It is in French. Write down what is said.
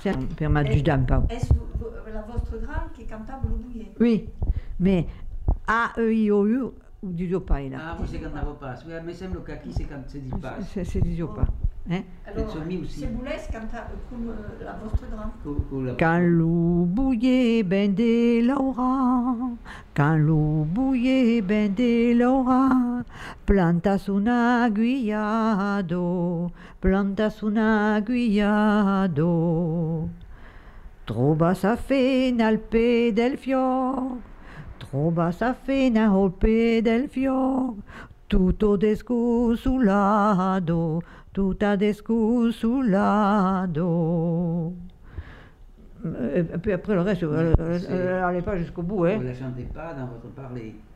per m'aggiudare. Est-ce la vostra gran che cantava lo bouillet? Oui, mais A, E, I, O, U, disons pas là. Ah, vous c'est quand on passe. Oui, mais c'est le cas qui c'est quand c'est dit pas. C'est disons pas. Hein? Alors, Sommie aussi. se volesse cantare come la vostra gran. Quand l'eau bouillet ben de l'aura, quand l'eau bouillet ben de l'aura, plantas una aguillado, plantas una aguillado. Troba sa fena al pe del fior, troba sa fena al pe del fior, tutto descusulado, tutta descusulado. Et puis après le reste, elle n'allait pas jusqu'au bout. Hein. Vous ne la chantez pas dans votre parler.